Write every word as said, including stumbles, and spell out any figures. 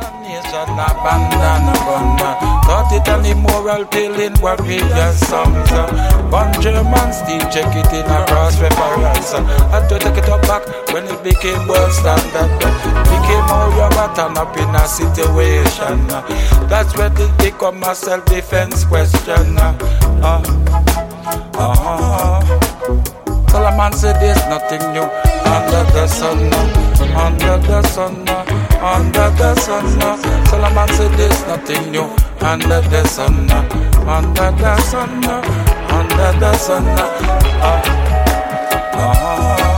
nation abandon gun. Thought it an immoral killing warriors songs. One German still check it in a cross reference. Had to take it up back when it became world standard. Became more robot and up in a situation. That's where it become a self-defense question. Uh, uh, Solomon said there's nothing new under the sun, under the sun, under the sun. Solomon said there's nothing new under the sun, under the sun, under the sun. Uh, uh,